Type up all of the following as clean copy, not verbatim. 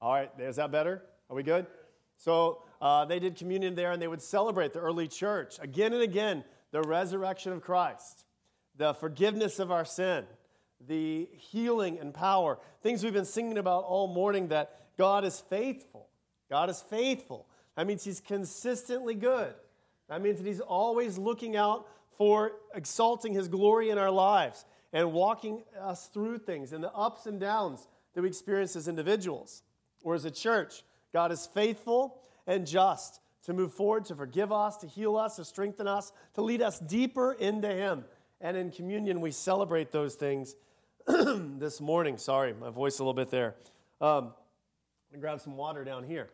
All right, is that better? Are we good? So they did communion there, and they would celebrate the early church again and again, the resurrection of Christ, the forgiveness of our sin, the healing and power, things we've been singing about all morning, that God is faithful. God is faithful. That means he's consistently good. That means that he's always looking out for exalting his glory in our lives and walking us through things and the ups and downs that we experience as individuals or as a church. God is faithful and just to move forward, to forgive us, to heal us, to strengthen us, to lead us deeper into him. And in communion, we celebrate those things this morning. Sorry, my voice a little bit there. I'm going to grab some water down here.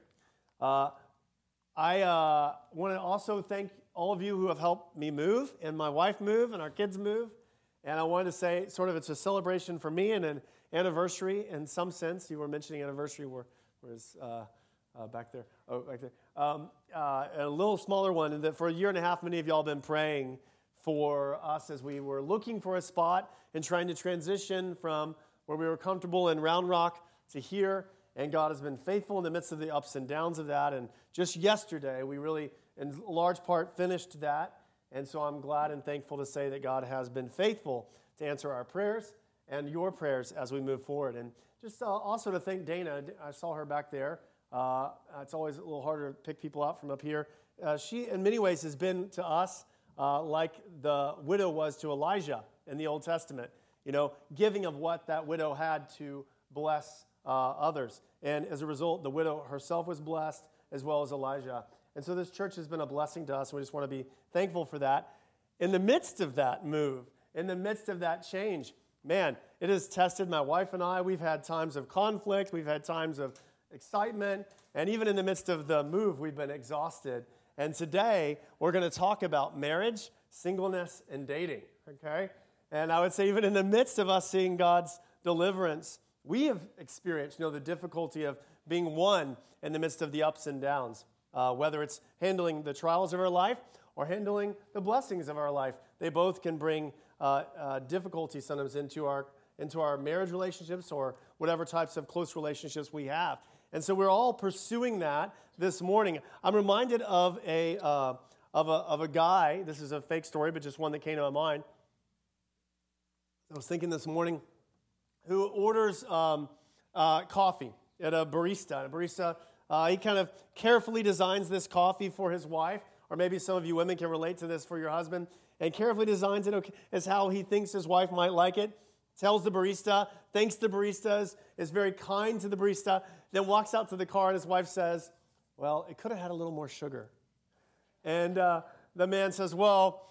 I want to also thank all of you who have helped me move, and my wife move, and our kids move. And I wanted to say, sort of, it's a celebration for me and an anniversary in some sense. You were mentioning anniversary. Where's back there? Oh, back there. A little smaller one. And that for a year and a half, many of y'all have been praying for us as we were looking for a spot and trying to transition from where we were comfortable in Round Rock to here. And God has been faithful in the midst of the ups and downs of that. And just yesterday, we really, in large part, finished that. And so I'm glad and thankful to say that God has been faithful to answer our prayers and your prayers as we move forward. And just also to thank Dana. I saw her back there. It's always a little harder to pick people out from up here. She, in many ways, has been to us like the widow was to Elijah in the Old Testament. You know, giving of what that widow had to bless others. And as a result, the widow herself was blessed as well as Elijah. And so this church has been a blessing to us, and we just want to be thankful for that. In the midst of that move, in the midst of that change, man, it has tested my wife and I. We've had times of conflict. We've had times of excitement. And even in the midst of the move, we've been exhausted. And today, we're going to talk about marriage, singleness, and dating, okay? And I would say even in the midst of us seeing God's deliverance, we have experienced, the difficulty of being one in the midst of the ups and downs, whether it's handling the trials of our life or handling the blessings of our life. They both can bring difficulty sometimes into our marriage relationships or whatever types of close relationships we have. And so we're all pursuing that this morning. I'm reminded of a guy. This is a fake story, but just one that came to my mind. I was thinking this morning, who orders coffee at a barista. He kind of carefully designs this coffee for his wife, or maybe some of you women can relate to this for your husband, and carefully designs it as how he thinks his wife might like it, tells the barista, thanks the barista, is very kind to the barista, then walks out to the car, and his wife says, well, it could have had a little more sugar. And the man says, well,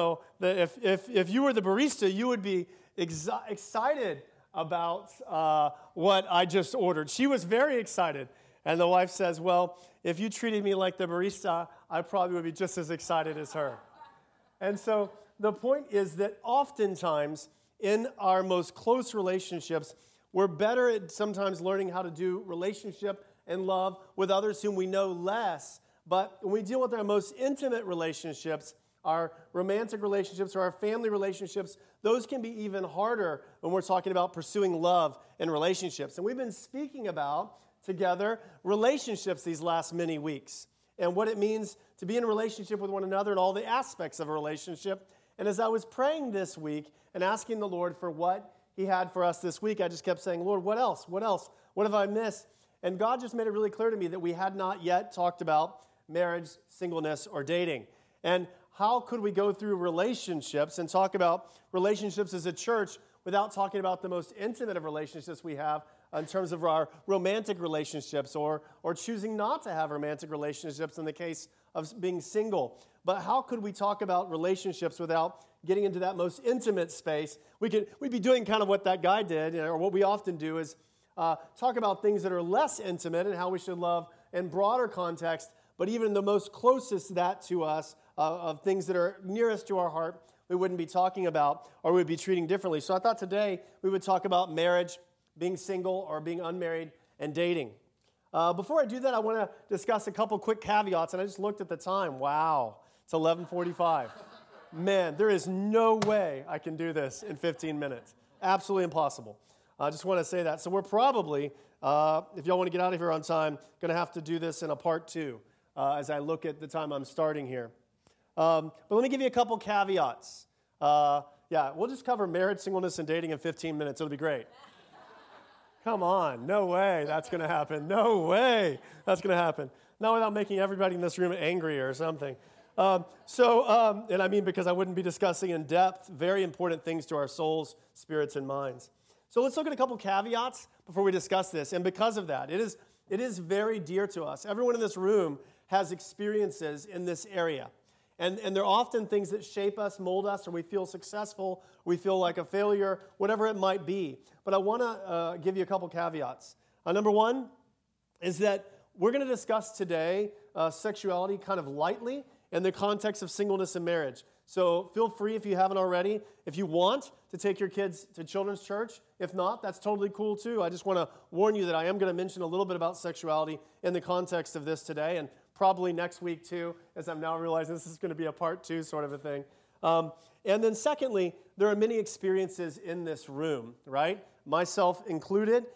if you were the barista, you would be excited about what I just ordered. She was very excited. And the wife says, well, if you treated me like the barista, I probably would be just as excited as her. And so the point is that oftentimes in our most close relationships, we're better at sometimes learning how to do relationship and love with others whom we know less. But when we deal with our most intimate relationships, our romantic relationships or our family relationships, those can be even harder when we're talking about pursuing love and relationships. And we've been speaking about, together, relationships these last many weeks and what it means to be in a relationship with one another and all the aspects of a relationship. And as I was praying this week and asking the Lord for what he had for us this week, I just kept saying, Lord, what else? What else? What have I missed? And God just made it really clear to me that we had not yet talked about marriage, singleness, or dating. And how could we go through relationships and talk about relationships as a church without talking about the most intimate of relationships we have in terms of our romantic relationships or choosing not to have romantic relationships in the case of being single? But how could we talk about relationships without getting into that most intimate space? We'd be doing kind of what that guy did, or what we often do is talk about things that are less intimate and how we should love in broader context, but even the most closest that to us, of things that are nearest to our heart, we wouldn't be talking about or we'd be treating differently. So I thought today we would talk about marriage, being single or being unmarried, and dating. Before I do that, I want to discuss a couple quick caveats, and I just looked at the time. Wow, it's 11:45. Man, there is no way I can do this in 15 minutes. Absolutely impossible. I just want to say that. So we're probably If y'all want to get out of here on time, going to have to do this in a part 2 as I look at the time I'm starting here. But let me give you a couple caveats. We'll just cover marriage, singleness, and dating in 15 minutes. It'll be great. Come on. No way that's going to happen. No way that's going to happen. Not without making everybody in this room angry or something. And I mean because I wouldn't be discussing in depth very important things to our souls, spirits, and minds. So let's look at a couple caveats before we discuss this. And because of that, it is very dear to us. Everyone in this room has experiences in this area. And they're often things that shape us, mold us, or we feel successful, we feel like a failure, whatever it might be. But I want to give you a couple caveats. Number one is that we're going to discuss today sexuality kind of lightly in the context of singleness and marriage. So feel free, if you haven't already, if you want to take your kids to children's church. If not, that's totally cool too. I just want to warn you that I am going to mention a little bit about sexuality in the context of this today, and probably next week too, as I'm now realizing this is going to be a part 2 sort of a thing. And then secondly, there are many experiences in this room, right? Myself included.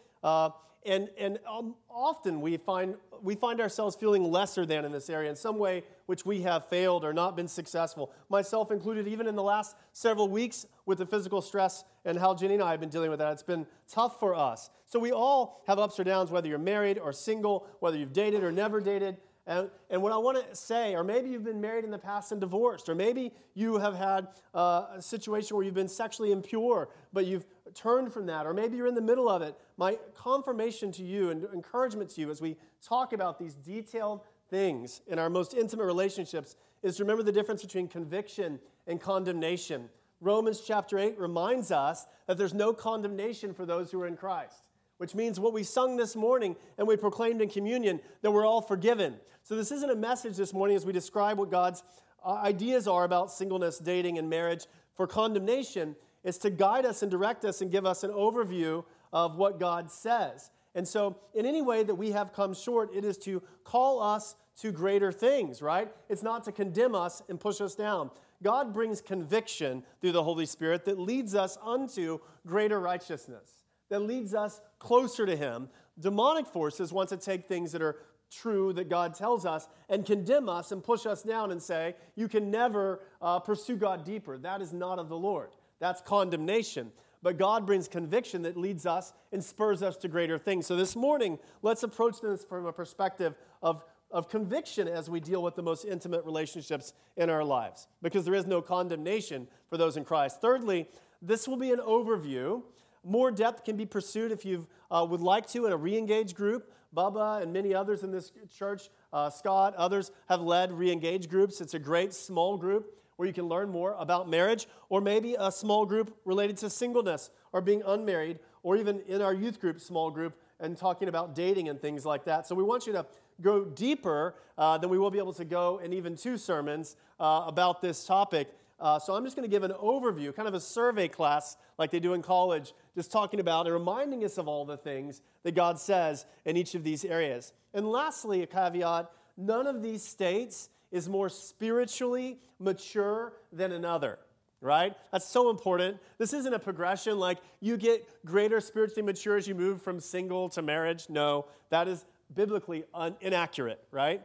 And often we find ourselves feeling lesser than in this area in some way which we have failed or not been successful. Myself included, even in the last several weeks with the physical stress and how Jenny and I have been dealing with that. It's been tough for us. So we all have ups or downs, whether you're married or single, whether you've dated or never dated. And what I want to say, or maybe you've been married in the past and divorced, or maybe you have had a situation where you've been sexually impure, but you've turned from that, or maybe you're in the middle of it. My confirmation to you and encouragement to you as we talk about these detailed things in our most intimate relationships is to remember the difference between conviction and condemnation. Romans chapter 8 reminds us that there's no condemnation for those who are in Christ, which means what we sung this morning and we proclaimed in communion, that we're all forgiven. So this isn't a message this morning as we describe what God's ideas are about singleness, dating, and marriage for condemnation. It's to guide us and direct us and give us an overview of what God says. And so in any way that we have come short, it is to call us to greater things, right? It's not to condemn us and push us down. God brings conviction through the Holy Spirit that leads us unto greater righteousness, that leads us closer to Him. Demonic forces want to take things that are true that God tells us and condemn us and push us down and say, you can never pursue God deeper. That is not of the Lord. That's condemnation. But God brings conviction that leads us and spurs us to greater things. So this morning, let's approach this from a perspective of conviction as we deal with the most intimate relationships in our lives, because there is no condemnation for those in Christ. Thirdly, this will be an overview. More depth can be pursued if you would like to in a re-engage group. Bubba and many others in this church, Scott, others have led re-engage groups. It's a great small group where you can learn more about marriage, or maybe a small group related to singleness or being unmarried, or even in our youth group, small group, and talking about dating and things like that. So we want you to go deeper than we will be able to go in even 2 sermons about this topic. So I'm just going to give an overview, kind of a survey class like they do in college, just talking about and reminding us of all the things that God says in each of these areas. And lastly, a caveat, none of these states is more spiritually mature than another, right? That's so important. This isn't a progression like you get greater spiritually mature as you move from single to marriage. No, that is biblically inaccurate, right?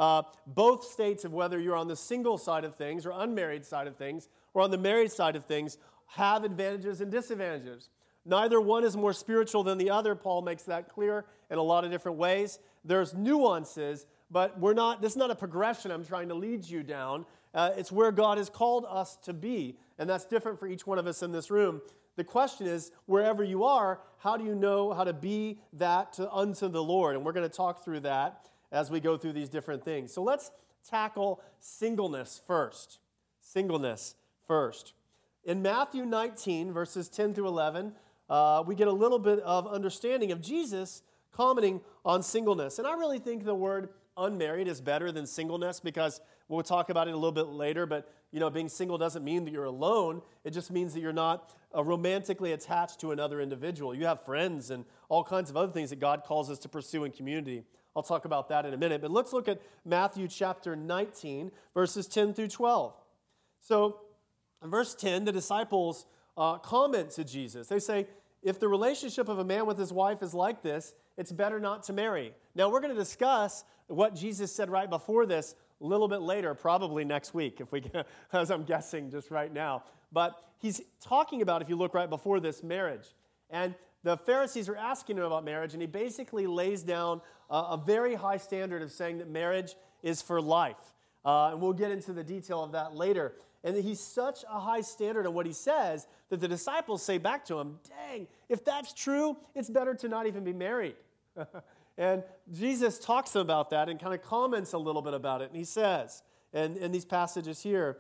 Both states of whether you're on the single side of things or unmarried side of things or on the married side of things have advantages and disadvantages. Neither one is more spiritual than the other. Paul makes that clear in a lot of different ways. There's nuances, but this is not a progression I'm trying to lead you down. It's where God has called us to be, and that's different for each one of us in this room. The question is, wherever you are, how do you know how to be that unto the Lord? And we're going to talk through that as we go through these different things. So let's tackle singleness first. Singleness first. In Matthew 19, verses 10 through 11, we get a little bit of understanding of Jesus commenting on singleness. And I really think the word unmarried is better than singleness, because we'll talk about it a little bit later, but being single doesn't mean that you're alone. It just means that you're not romantically attached to another individual. You have friends and all kinds of other things that God calls us to pursue in community. I'll talk about that in a minute. But let's look at Matthew chapter 19, verses 10 through 12. So in verse 10, the disciples comment to Jesus. They say, if the relationship of a man with his wife is like this, it's better not to marry. Now, we're going to discuss what Jesus said right before this a little bit later, probably next week, if we can, as I'm guessing just right now. But he's talking about, if you look right before this, marriage. And the Pharisees are asking him about marriage, and he basically lays down a very high standard of saying that marriage is for life. And we'll get into the detail of that later. And he's such a high standard in what he says that the disciples say back to him, dang, if that's true, it's better to not even be married. And Jesus talks about that and kind of comments a little bit about it. And he says, and in these passages here,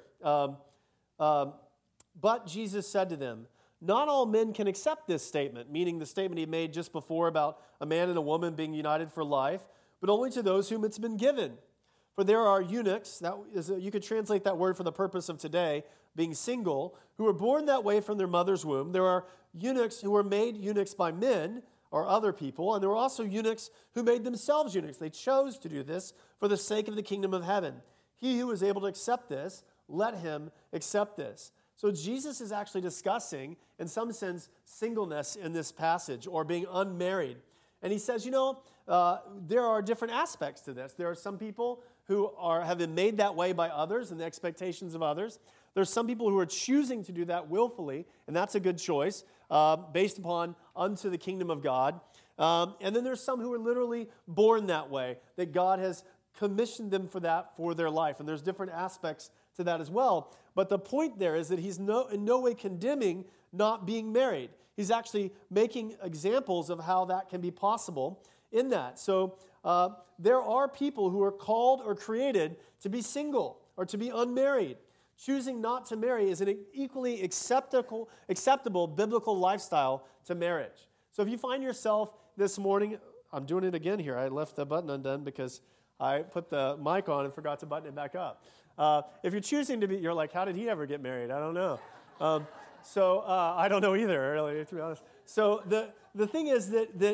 but Jesus said to them, not all men can accept this statement, meaning the statement he made just before about a man and a woman being united for life, but only to those whom it's been given. For there are eunuchs, that is, you could translate that word for the purpose of today, being single, who were born that way from their mother's womb. There are eunuchs who were made eunuchs by men or other people, and there were also eunuchs who made themselves eunuchs. They chose to do this for the sake of the kingdom of heaven. He who is able to accept this, let him accept this. So Jesus is actually discussing, in some sense, singleness in this passage, or being unmarried. And he says, there are different aspects to this. There are some people who have been made that way by others and the expectations of others. There's some people who are choosing to do that willfully, and that's a good choice, based upon unto the kingdom of God. And then there's some who are literally born that way, that God has commissioned them for that for their life. And there's different aspects to that as well. But the point there is that he's in no way condemning not being married. He's actually making examples of how that can be possible in that. So there are people who are called or created to be single or to be unmarried. Choosing not to marry is an equally acceptable biblical lifestyle to marriage. So if you find yourself this morning, I'm doing it again here. I left the button undone because I put the mic on and forgot to button it back up. If you're choosing to be, you're like, how did he ever get married? I don't know. I don't know either, really, to be honest. So the thing is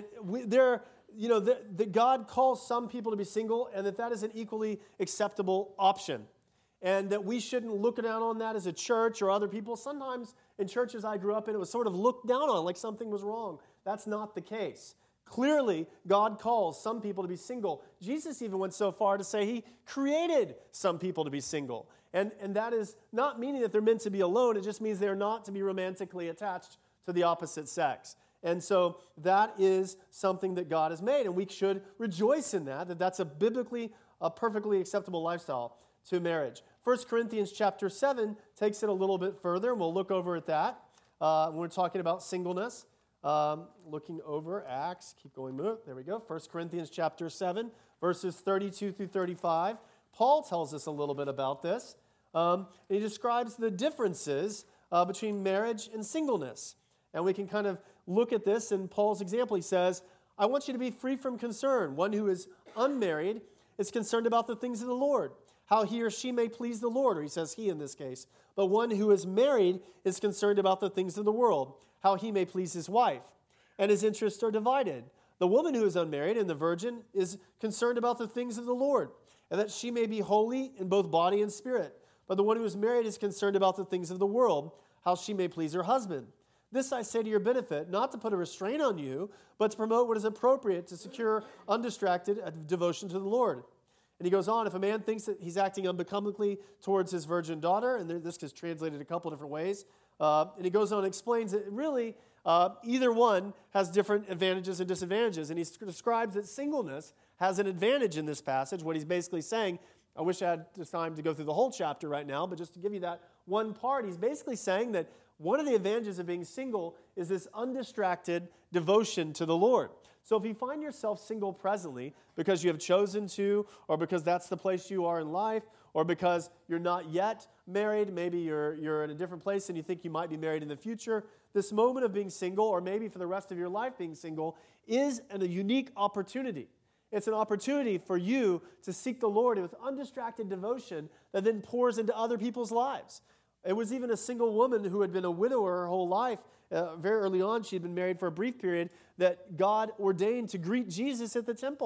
that God calls some people to be single, and that is an equally acceptable option. And that we shouldn't look down on that as a church or other people. Sometimes in churches I grew up in, it was sort of looked down on, like something was wrong. That's not the case. Clearly, God calls some people to be single. Jesus even went so far to say he created some people to be single. And that is not meaning that they're meant to be alone. It just means they're not to be romantically attached to the opposite sex. And so that is something that God has made, and we should rejoice in that that's a perfectly acceptable lifestyle to marriage. 1 Corinthians chapter 7 takes it a little bit further, and we'll look over at that when we're talking about singleness. Looking over Acts, keep going, there we go. 1 Corinthians chapter 7, verses 32 through 35. Paul tells us a little bit about this. And he describes the differences between marriage and singleness. And we can kind of look at this in Paul's example. He says, I want you to be free from concern. One who is unmarried is concerned about the things of the Lord, how he or she may please the Lord, or he says he in this case. But one who is married is concerned about the things of the world, how he may please his wife. And his interests are divided. The woman who is unmarried and the virgin is concerned about the things of the Lord, and that she may be holy in both body and spirit. But the one who is married is concerned about the things of the world, how she may please her husband. This I say to your benefit, not to put a restraint on you, but to promote what is appropriate to secure undistracted devotion to the Lord. And he goes on, if a man thinks that he's acting unbecomingly towards his virgin daughter, and this is translated a couple different ways, and he goes on and explains that really either one has different advantages and disadvantages. And he describes that singleness has an advantage in this passage. What he's basically saying, I wish I had time to go through the whole chapter right now, but just to give you that one part, he's basically saying that one of the advantages of being single is this undistracted devotion to the Lord. So if you find yourself single presently because you have chosen to, or because that's the place you are in life, or because you're not yet married, maybe you're in a different place and you think you might be married in the future, this moment of being single, or maybe for the rest of your life being single, is a unique opportunity. It's an opportunity for you to seek the Lord with undistracted devotion that then pours into other people's lives. It was even a single woman who had been a widower her whole life. Very early on, she had been married for a brief period, that God ordained to greet Jesus at the temple.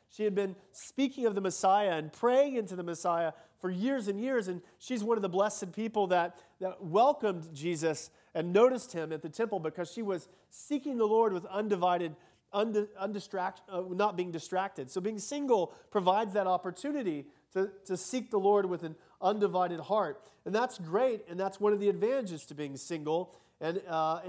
She had been speaking of the Messiah and praying into the Messiah for years and years, and she's one of the blessed people that welcomed Jesus and noticed him at the temple because she was seeking the Lord with not being distracted. So being single provides that opportunity to seek the Lord with an undivided heart. And that's great, and that's one of the advantages to being single. And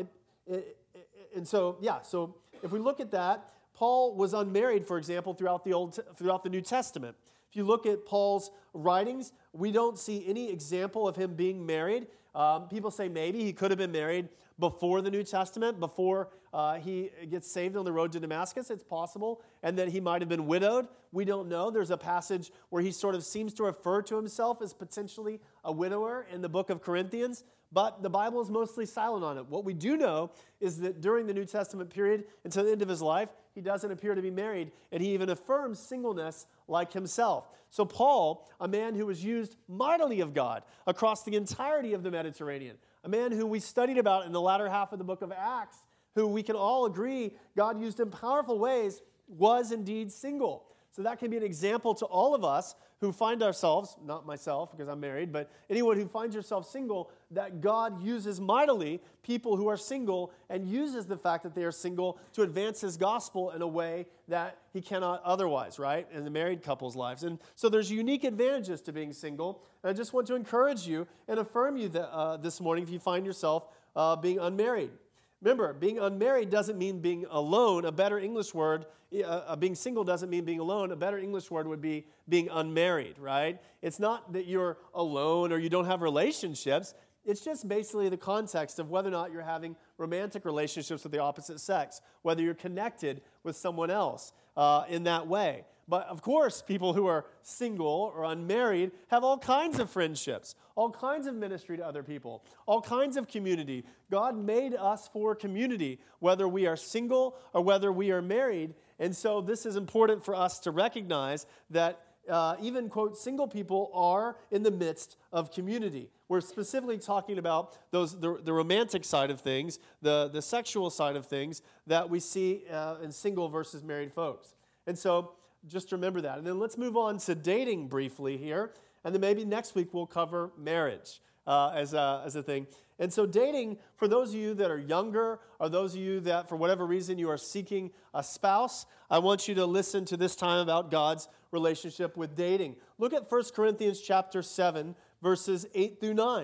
so if we look at that, Paul was unmarried, for example, throughout the New Testament. If you look at Paul's writings, we don't see any example of him being married. People say maybe he could have been married before the New Testament, before he gets saved on the road to Damascus. It's possible. And that he might have been widowed. We don't know. There's a passage where he sort of seems to refer to himself as potentially a widower in the book of Corinthians. But the Bible is mostly silent on it. What we do know is that during the New Testament period, until the end of his life, he doesn't appear to be married, and he even affirms singleness like himself. So Paul, a man who was used mightily of God across the entirety of the Mediterranean, a man who we studied about in the latter half of the book of Acts, who we can all agree God used in powerful ways, was indeed single. So that can be an example to all of us who find ourselves, not myself because I'm married, but anyone who finds yourself single, that God uses mightily people who are single and uses the fact that they are single to advance his gospel in a way that he cannot otherwise, right, in the married couple's lives. And so there's unique advantages to being single. And I just want to encourage you and affirm you this morning if you find yourself being unmarried. Remember, being unmarried doesn't mean being alone. A better English word, being single doesn't mean being alone. A better English word would be being unmarried, right? It's not that you're alone or you don't have relationships. It's just basically the context of whether or not you're having romantic relationships with the opposite sex, whether you're connected with someone else in that way. But of course, people who are single or unmarried have all kinds of friendships, all kinds of ministry to other people, all kinds of community. God made us for community, whether we are single or whether we are married. And so this is important for us to recognize that even, quote, single people are in the midst of community. We're specifically talking about the romantic side of things, the sexual side of things that we see in single versus married folks. And so just remember that. And then let's move on to dating briefly here. And then maybe next week we'll cover marriage as a thing. And so dating, for those of you that are younger, or those of you that for whatever reason you are seeking a spouse, I want you to listen to this time about God's relationship with dating. Look at 1 Corinthians chapter 7, verses 8 through 9.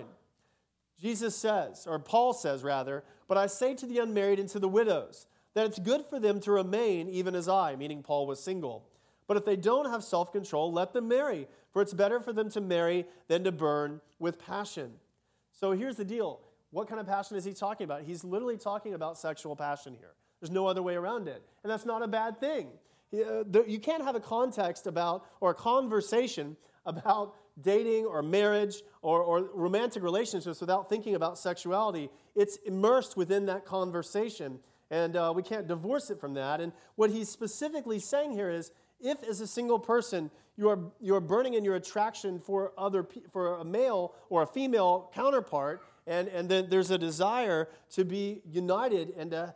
Jesus says, or Paul says rather, "But I say to the unmarried and to the widows, that it's good for them to remain even as I," meaning Paul was single. "But if they don't have self-control, let them marry, for it's better for them to marry than to burn with passion." So here's the deal. What kind of passion is he talking about? He's literally talking about sexual passion here. There's no other way around it. And that's not a bad thing. You can't have a context about, or a conversation about dating or marriage or romantic relationships without thinking about sexuality. It's immersed within that conversation. And we can't divorce it from that. And what he's specifically saying here is, if as a single person you are burning in your attraction for a male or a female counterpart, and then there's a desire to be united and to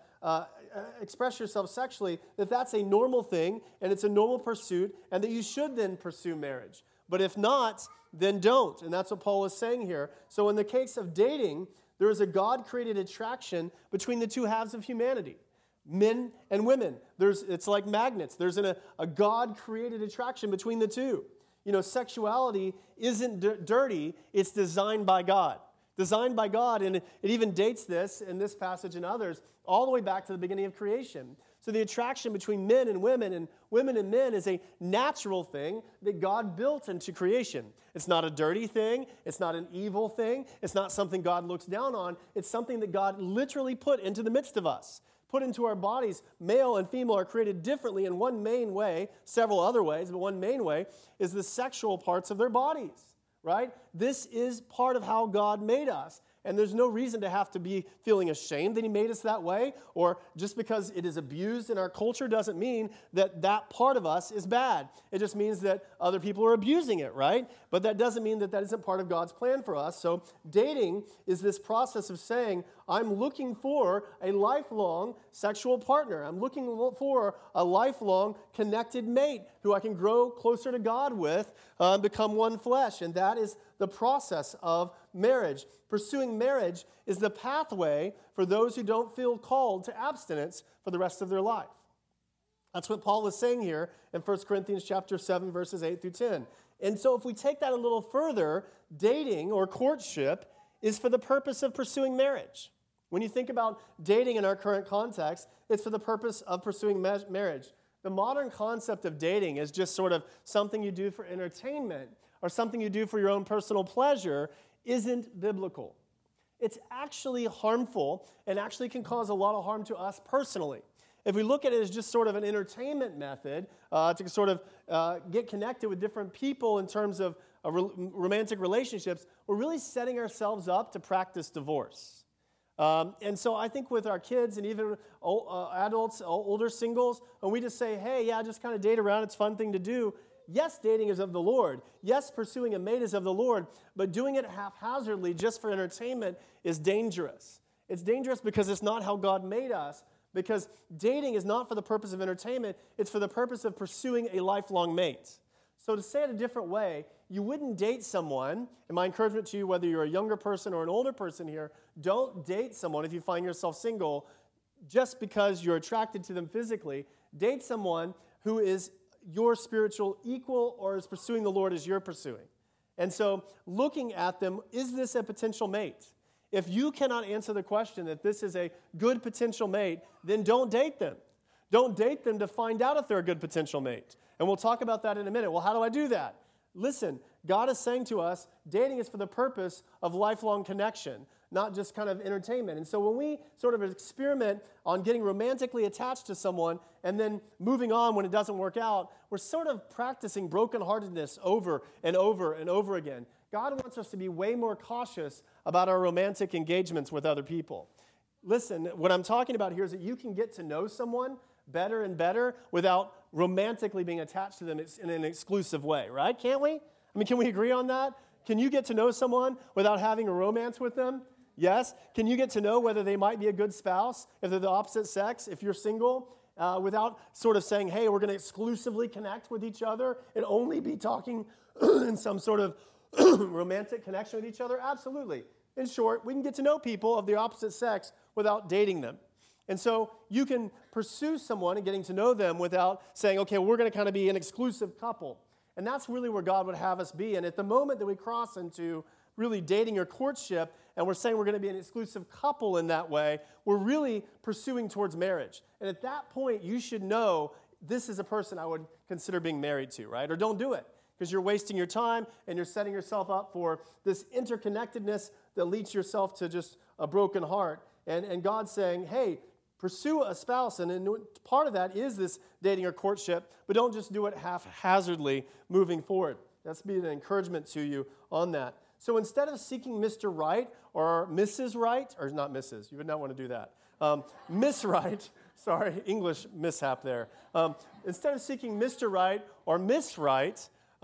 express yourself sexually, that's a normal thing and it's a normal pursuit, and that you should then pursue marriage. But if not, then don't. And that's what Paul is saying here. So in the case of dating, there is a God-created attraction between the two halves of humanity. Men and women. It's like magnets. There's a God-created attraction between the two. You know, sexuality isn't dirty. It's designed by God. Designed by God, and it even dates this in this passage and others all the way back to the beginning of creation. So the attraction between men and women and men is a natural thing that God built into creation. It's not a dirty thing. It's not an evil thing. It's not something God looks down on. It's something that God literally put into the midst of us. Put into our bodies. Male and female are created differently in one main way, several other ways, but one main way is the sexual parts of their bodies, right? This is part of how God made us. And there's no reason to have to be feeling ashamed that he made us that way, or just because it is abused in our culture doesn't mean that that part of us is bad. It just means that other people are abusing it, right? But that doesn't mean that that isn't part of God's plan for us. So dating is this process of saying, I'm looking for a lifelong sexual partner. I'm looking for a lifelong connected mate who I can grow closer to God with, become one flesh. And that is the process of marriage. Pursuing marriage is the pathway for those who don't feel called to abstinence for the rest of their life. That's what Paul is saying here in 1 Corinthians chapter 7, verses 8 through 10. And so if we take that a little further, dating or courtship is for the purpose of pursuing marriage. When you think about dating in our current context, it's for the purpose of pursuing marriage. The modern concept of dating is just sort of something you do for entertainment or something you do for your own personal pleasure isn't biblical. It's actually harmful and actually can cause a lot of harm to us personally. If we look at it as just sort of an entertainment method to sort of get connected with different people in terms of romantic relationships, we're really setting ourselves up to practice divorce. And so I think with our kids and even adults, older singles, when we just say, hey, yeah, just kind of date around, it's a fun thing to do. Yes, dating is of the Lord. Yes, pursuing a mate is of the Lord. But doing it haphazardly just for entertainment is dangerous. It's dangerous because it's not how God made us. Because dating is not for the purpose of entertainment. It's for the purpose of pursuing a lifelong mate. So to say it a different way, you wouldn't date someone, and my encouragement to you, whether you're a younger person or an older person here, don't date someone if you find yourself single just because you're attracted to them physically. Date someone who is your spiritual equal or is pursuing the Lord as you're pursuing. And so looking at them, is this a potential mate? If you cannot answer the question that this is a good potential mate, then don't date them. Don't date them to find out if they're a good potential mate. And we'll talk about that in a minute. Well, how do I do that? Listen, God is saying to us, dating is for the purpose of lifelong connection, not just kind of entertainment. And so when we sort of experiment on getting romantically attached to someone and then moving on when it doesn't work out, we're sort of practicing brokenheartedness over and over and over again. God wants us to be way more cautious about our romantic engagements with other people. Listen, what I'm talking about here is that you can get to know someone better and better without romantically being attached to them in an exclusive way, right? Can't we? I mean, can we agree on that? Can you get to know someone without having a romance with them? Yes. Can you get to know whether they might be a good spouse, if they're the opposite sex, if you're single, without sort of saying, hey, we're going to exclusively connect with each other and only be talking in some sort of romantic connection with each other? Absolutely. In short, we can get to know people of the opposite sex without dating them. And so you can pursue someone and getting to know them without saying, okay, we're going to kind of be an exclusive couple. And that's really where God would have us be. And at the moment that we cross into really dating or courtship, and we're saying we're going to be an exclusive couple in that way, we're really pursuing towards marriage. And at that point, you should know this is a person I would consider being married to, right? Or don't do it, because you're wasting your time and you're setting yourself up for this interconnectedness that leads yourself to just a broken heart. And God's saying, hey, pursue a spouse, and part of that is this dating or courtship, but don't just do it haphazardly moving forward. That's be an encouragement to you on that. So instead of seeking Mr. Right or Mrs. Right, or not Mrs., you would not want to do that. Miss Right, sorry, English mishap there. Instead of seeking Mr. Right or Miss Right,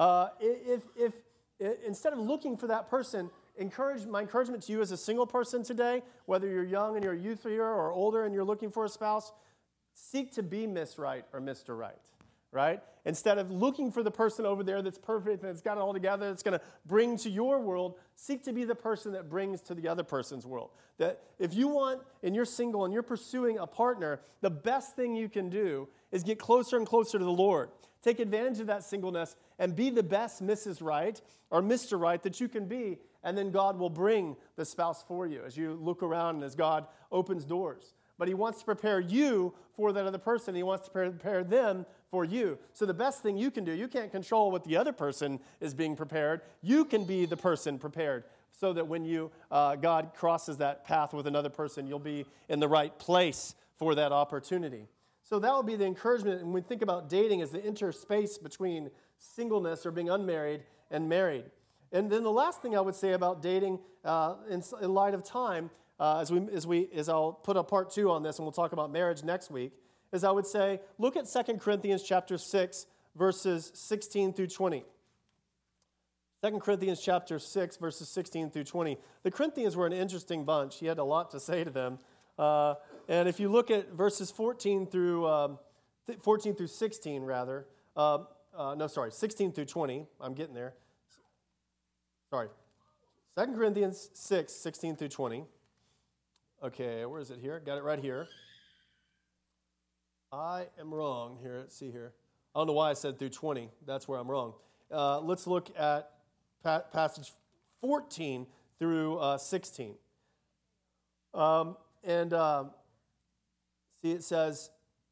if instead of looking for that person, my encouragement to you as a single person today, whether you're young and you're a youth here or older and you're looking for a spouse, seek to be Miss Right or Mr. Right, right? Instead of looking for the person over there that's perfect and that's got it all together, that's going to bring to your world, seek to be the person that brings to the other person's world. That if you want, and you're single and you're pursuing a partner, the best thing you can do is get closer and closer to the Lord. Take advantage of that singleness and be the best Mrs. Right or Mr. Right that you can be, and then God will bring the spouse for you as you look around and as God opens doors. But he wants to prepare you for that other person. He wants to prepare them for you. So the best thing you can do, you can't control what the other person is being prepared. You can be the person prepared so that when God crosses that path with another person, you'll be in the right place for that opportunity. So that would be the encouragement. And when we think about dating as the interspace between singleness or being unmarried and married. And then the last thing I would say about dating in light of time, as I'll put a part 2 on this, and we'll talk about marriage next week, is I would say, look at 2 Corinthians chapter 6, verses 16 through 20. 2 Corinthians chapter 6, verses 16 through 20. The Corinthians were an interesting bunch. He had a lot to say to them. And if you look at verses 14 through 16, rather. 16 through 20. I'm getting there. Sorry. 2 Corinthians 6, 16 through 20. Okay, where is it here? Got it right here. I am wrong here. Let's see here. I don't know why I said through 20. That's where I'm wrong. Let's look at passage 14 through 16. See, it says,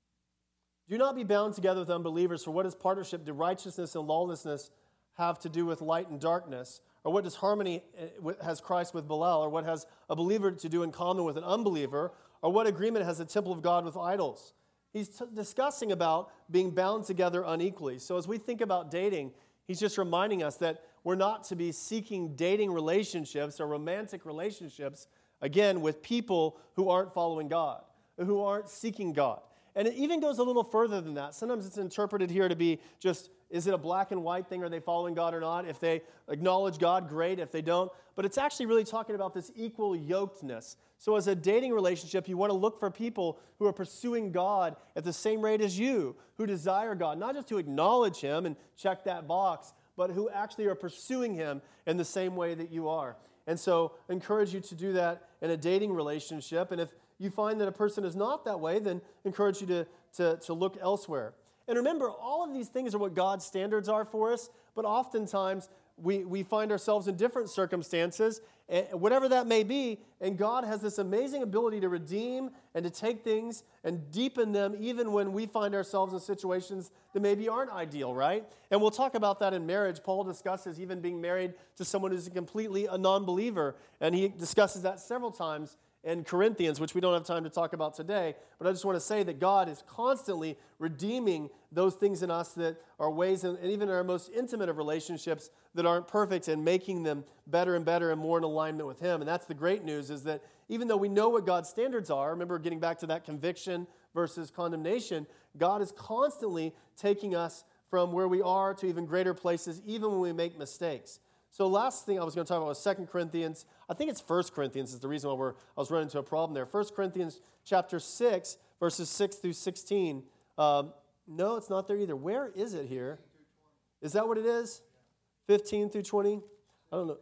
"Do not be bound together with unbelievers, for what does partnership do righteousness and lawlessness have to do with light and darkness? Or what does harmony has Christ with Belial? Or what has a believer to do in common with an unbeliever? Or what agreement has the temple of God with idols?" He's discussing about being bound together unequally. So as we think about dating, he's just reminding us that we're not to be seeking dating relationships or romantic relationships, again, with people who aren't following God, who aren't seeking God. And it even goes a little further than that. Sometimes it's interpreted here to be just, is it a black and white thing? Are they following God or not? If they acknowledge God, great. If they don't. But it's actually really talking about this equal yokedness. So as a dating relationship, you want to look for people who are pursuing God at the same rate as you, who desire God, not just to acknowledge Him and check that box, but who actually are pursuing Him in the same way that you are. And so I encourage you to do that in a dating relationship. And if you find that a person is not that way, then encourage you to look elsewhere. And remember, all of these things are what God's standards are for us, but oftentimes we find ourselves in different circumstances, whatever that may be, and God has this amazing ability to redeem and to take things and deepen them even when we find ourselves in situations that maybe aren't ideal, right? And we'll talk about that in marriage. Paul discusses even being married to someone who's completely a non-believer, and he discusses that several times in Corinthians, which we don't have time to talk about today, but I just want to say that God is constantly redeeming those things in us that are ways, and even in our most intimate of relationships that aren't perfect, and making them better and better and more in alignment with Him. And that's the great news, is that even though we know what God's standards are, remember getting back to that conviction versus condemnation, God is constantly taking us from where we are to even greater places, even when we make mistakes. So last thing I was going to talk about was 2 Corinthians. I think it's 1 Corinthians is the reason why I was running into a problem there. 1 Corinthians chapter 6, verses 6 through 16. No, it's not there either. Where is it here? Is that what it is? 15 through 20? I don't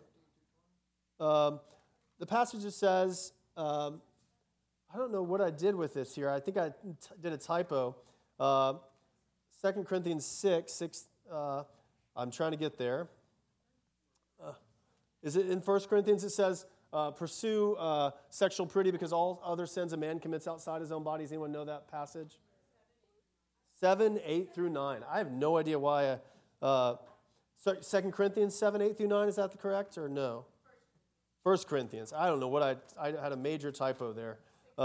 know. The passage just says, I don't know what I did with this here. I think I did a typo. 2 Corinthians 6, I'm trying to get there. Is it in 1 Corinthians? It says, pursue sexual purity because all other sins a man commits outside his own body. Does anyone know that passage? 7, 8 through 9. I have no idea why. 2 Corinthians 7, 8 through 9, is that correct or no? 1 Corinthians. I don't know what I had a major typo there.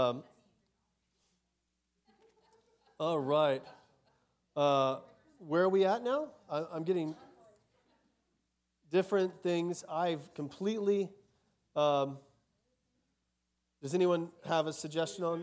All right. Where are we at now? I'm getting different things. I've completely... does anyone have a suggestion on?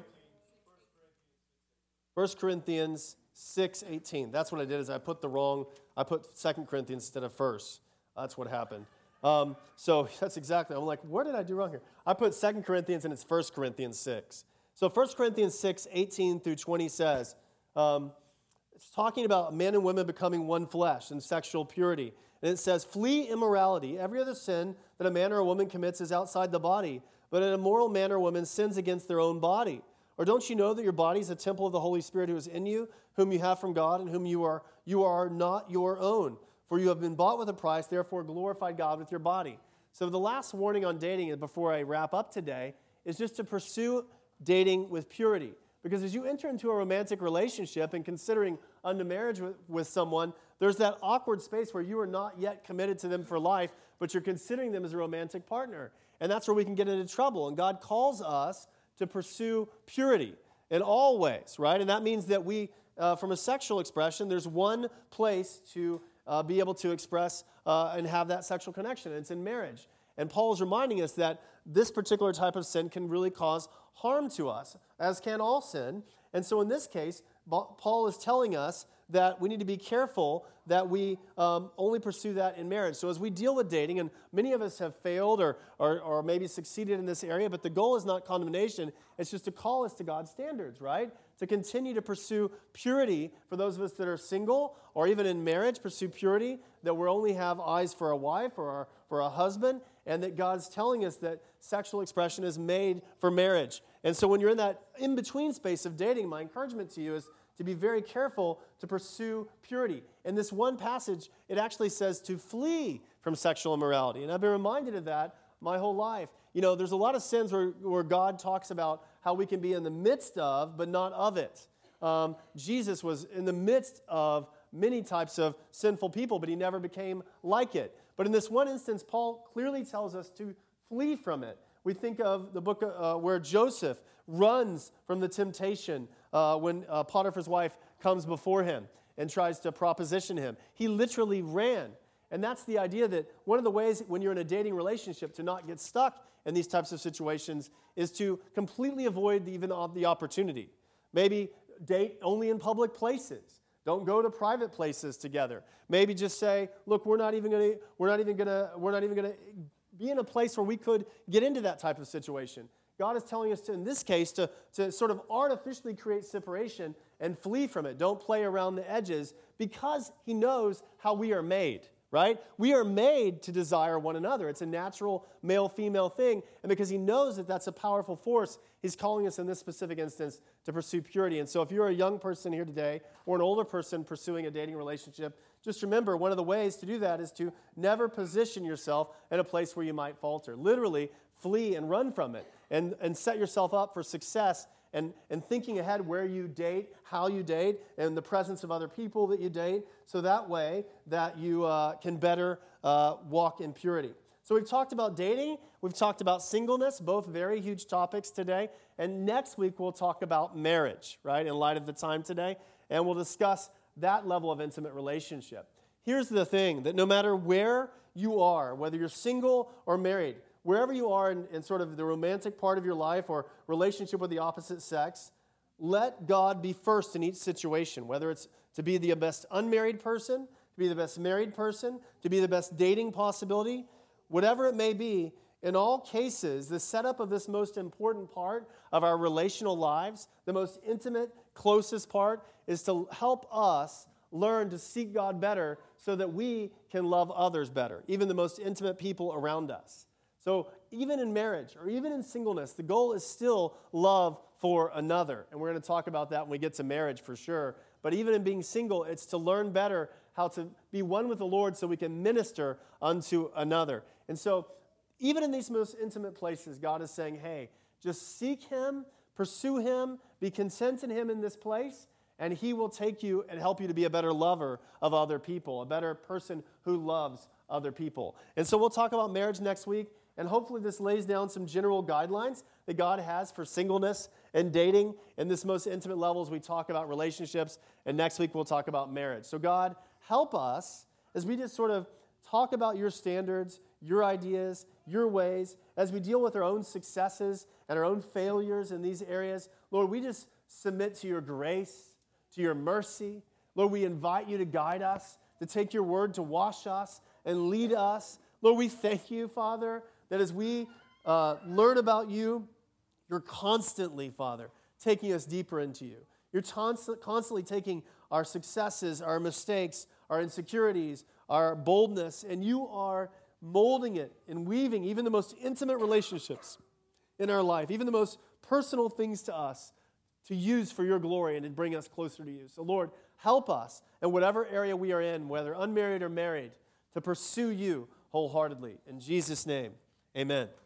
1 Corinthians 6:18. That's what I did, is I put 2 Corinthians instead of 1. That's what happened. So that's exactly, I'm like, what did I do wrong here? I put 2 Corinthians and it's 1 Corinthians 6. So 1 Corinthians 6:18 through 20 says, it's talking about men and women becoming one flesh and sexual purity. And it says, flee immorality. Every other sin that a man or a woman commits is outside the body, but an immoral man or woman sins against their own body. Or don't you know that your body is a temple of the Holy Spirit who is in you, whom you have from God, and whom you are not your own? For you have been bought with a price, therefore glorify God with your body. So the last warning on dating, before I wrap up today, is just to pursue dating with purity. Because as you enter into a romantic relationship and considering unto marriage with someone, there's that awkward space where you are not yet committed to them for life, but you're considering them as a romantic partner. And that's where we can get into trouble. And God calls us to pursue purity in all ways, right? And that means that we, from a sexual expression, there's one place to be able to express and have that sexual connection, and it's in marriage. And Paul is reminding us that this particular type of sin can really cause harm to us, as can all sin. And so in this case, Paul is telling us that we need to be careful that we only pursue that in marriage. So as we deal with dating, and many of us have failed or maybe succeeded in this area, but the goal is not condemnation. It's just to call us to God's standards, right? To continue to pursue purity for those of us that are single or even in marriage, pursue purity, that we only have eyes for a wife or for a husband, and that God's telling us that sexual expression is made for marriage. And so when you're in that in-between space of dating, my encouragement to you is to be very careful to pursue purity. In this one passage, it actually says to flee from sexual immorality. And I've been reminded of that my whole life. You know, there's a lot of sins where God talks about how we can be in the midst of, but not of it. Jesus was in the midst of many types of sinful people, but he never became like it. But in this one instance, Paul clearly tells us to flee from it. We think of the book where Joseph runs from the temptation when Potiphar's wife comes before him and tries to proposition him. He literally ran. And that's the idea that one of the ways when you're in a dating relationship to not get stuck in these types of situations is to completely avoid even the opportunity. Maybe date only in public places. Don't go to private places together. Maybe just say, look, we're not even gonna be in a place where we could get into that type of situation. God is telling us to, in this case, to sort of artificially create separation and flee from it. Don't play around the edges because he knows how we are made, right? We are made to desire one another. It's a natural male-female thing. And because he knows that that's a powerful force, he's calling us in this specific instance to pursue purity. And so if you're a young person here today or an older person pursuing a dating relationship, just remember one of the ways to do that is to never position yourself in a place where you might falter. Literally, flee and run from it and set yourself up for success and thinking ahead where you date, how you date, and the presence of other people that you date, so that way that you can better walk in purity. So we've talked about dating, we've talked about singleness, both very huge topics today, and next week we'll talk about marriage, right, in light of the time today, and we'll discuss that level of intimate relationship. Here's the thing, that no matter where you are, whether you're single or married, wherever you are in sort of the romantic part of your life or relationship with the opposite sex, let God be first in each situation, whether it's to be the best unmarried person, to be the best married person, to be the best dating possibility, whatever it may be. In all cases, the setup of this most important part of our relational lives, the most intimate, closest part, is to help us learn to seek God better so that we can love others better, even the most intimate people around us. So even in marriage or even in singleness, the goal is still love for another. And we're going to talk about that when we get to marriage for sure. But even in being single, it's to learn better how to be one with the Lord so we can minister unto another. And so even in these most intimate places, God is saying, hey, just seek him, pursue him, be content in him in this place, and he will take you and help you to be a better lover of other people, a better person who loves other people. And so we'll talk about marriage next week. And hopefully this lays down some general guidelines that God has for singleness and dating in this most intimate levels. We talk about relationships, and next week we'll talk about marriage. So God, help us as we just sort of talk about your standards, your ideas, your ways, as we deal with our own successes and our own failures in these areas. Lord, we just submit to your grace, to your mercy. Lord, we invite you to guide us, to take your word to wash us and lead us. Lord, we thank you, Father, that as we learn about you, you're constantly, Father, taking us deeper into you. You're constantly taking our successes, our mistakes, our insecurities, our boldness, and you are molding it and weaving even the most intimate relationships in our life, even the most personal things to us, to use for your glory and to bring us closer to you. So, Lord, help us in whatever area we are in, whether unmarried or married, to pursue you wholeheartedly. In Jesus' name. Amen.